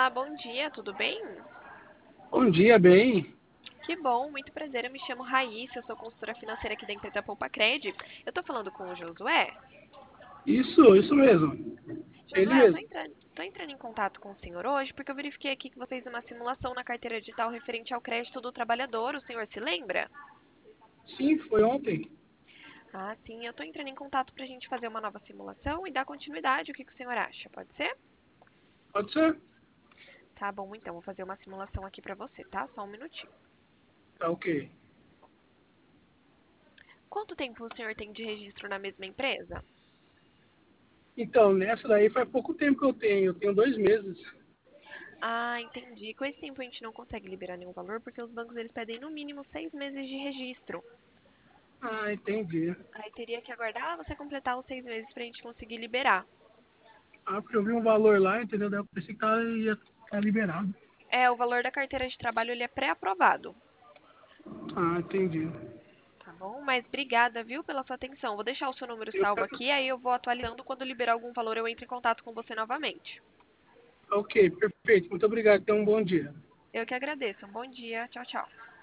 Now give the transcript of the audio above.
Olá, bom dia, tudo bem? Bom dia, bem. Que bom, muito prazer. Eu me chamo Raíssa, eu sou consultora financeira aqui da empresa Poupa Cred. Eu tô falando com o Josué. Isso mesmo. Ele Josué, eu tô mesmo. entrando, tô entrando em contato com o senhor hoje porque eu verifiquei aqui que você fez uma simulação na carteira digital referente ao crédito do trabalhador. O senhor se lembra? Sim, foi ontem. Ah, sim, eu tô entrando em contato pra gente fazer uma nova simulação e dar continuidade. O que que o senhor acha? Pode ser? Pode ser? Tá bom, então, vou fazer uma simulação aqui pra você, tá? Só um minutinho. Tá ok. Quanto tempo o senhor tem de registro na mesma empresa? Então, nessa daí faz pouco tempo que eu tenho. Eu tenho 2 meses. Ah, entendi. Com esse tempo a gente não consegue liberar nenhum valor porque os bancos eles pedem no mínimo 6 meses de registro. Ah, entendi. Aí teria que aguardar você completar os 6 meses para a gente conseguir liberar. Ah, porque eu vi um valor lá, entendeu? Daí eu pensei que ia estar liberado. É, o valor da carteira de trabalho ele é pré-aprovado, Ah, entendi. tá bom? Mas obrigada, viu, pela sua atenção. Vou deixar o seu número Eu salvo quero... aqui, aí eu vou atualizando. Quando liberar algum valor, eu entro em contato com você novamente. Ok, perfeito. Muito obrigado. Tenha um bom dia. Eu que agradeço. Um bom dia. Tchau, tchau.